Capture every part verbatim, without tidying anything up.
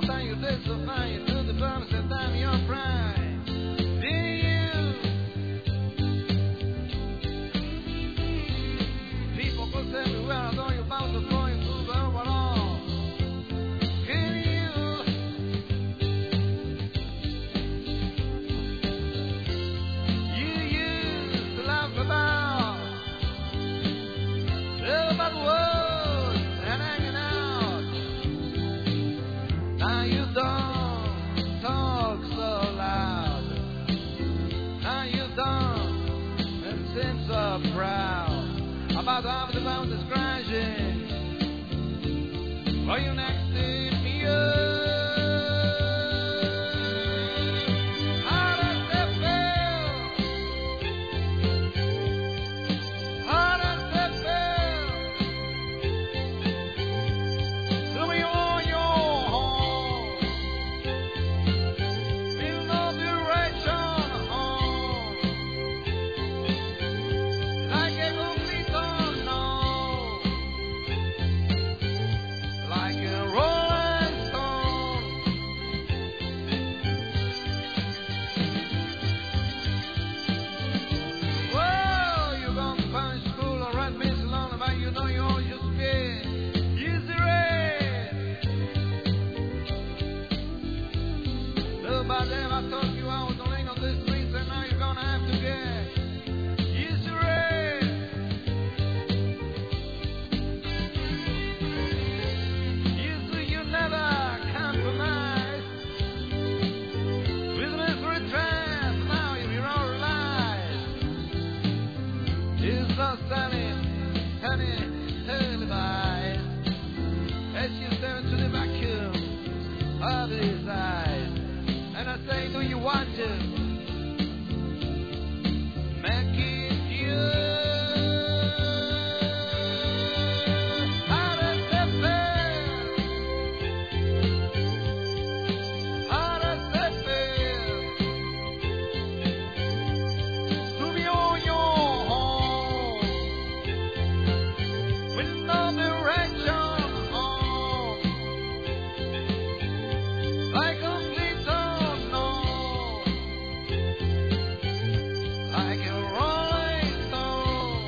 time you did so fine, you took the promise and time your prime. Did you? People go everywhere, I know you're bound to throw you through the overall. Can you? You used to laugh about, tell about the world and hanging out. Now you don't talk so loud. Now you don't and seem so proud about half the mountains crashing. While you next to me, how does it feel? How does it feel? To be on your home, feel no direction home, like a complete unknown, like a rolling stone. Whoa, you're gonna punch school or write me so long about you know you're all just scared. Use the red. Nobody ever told you I was the link of the streets, and now you're gonna have to get used to it. Used to you never compromise with misery trap. Now you realize it's not standing, honey, televised as you stare into the vacuum of his eyes. And I say, do you want to make it you? How does it feel? How does it feel to be on your home with no direction home, like complete unknown, like a rolling stone?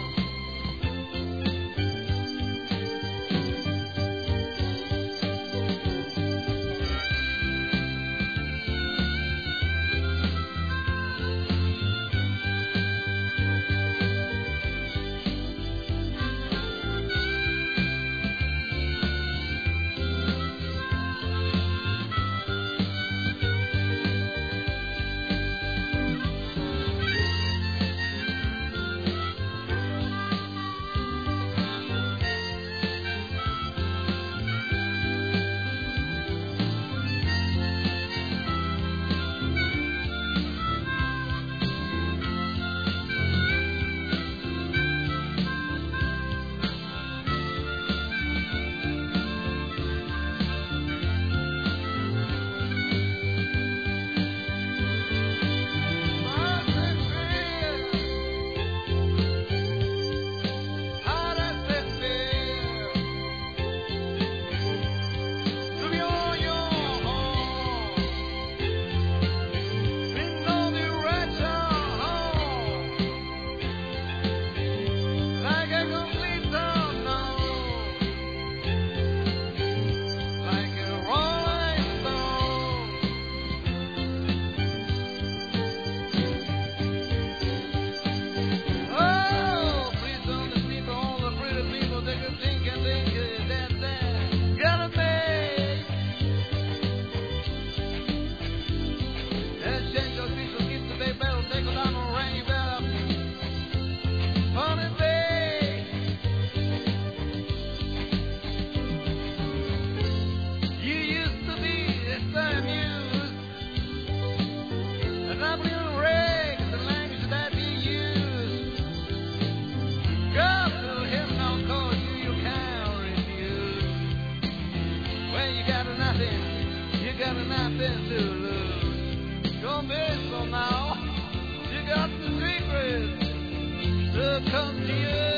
How does it feel? How does it feel to be on your home with no direction home, like a complete unknown, like a rolling stone? Oh, please don't the people, all the pretty people, they can think and think that they gotta make. And change those people, keep the day better, take it down on rain, you better on it day. You used to be so amused, and I believe in rags, the language that you use. God to him, no cause you, you can't refuse. When you got nothing, you got nothing to lose. Don't be so now, you got the secret to come to you.